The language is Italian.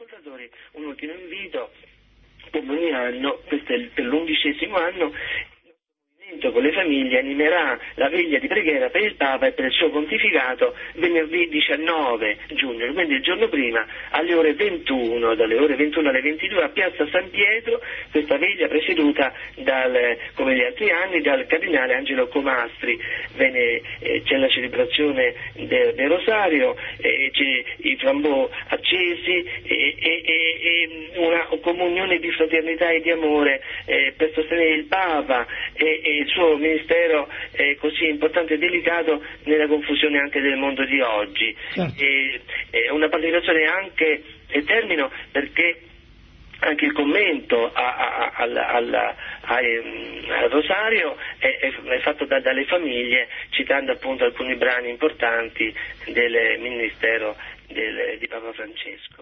ascoltatori un ultimo invito. Come ogni anno, questo è per l'11° anno, con le famiglie animerà la veglia di preghiera per il Papa e per il suo pontificato venerdì 19 giugno, quindi il giorno prima, alle ore 21, dalle ore 21 alle 22 a Piazza San Pietro, questa veglia presieduta come gli altri anni dal cardinale Angelo Comastri. C'è la celebrazione del Rosario, c'è i flambeau accesi e una comunione di fraternità e di amore per sostenere il Papa e il suo ministero così importante e delicato nella confusione anche del mondo di oggi. Certo. Una partecipazione anche, e termino, perché anche il commento al Rosario è fatto dalle famiglie, citando appunto alcuni brani importanti del ministero di Papa Francesco.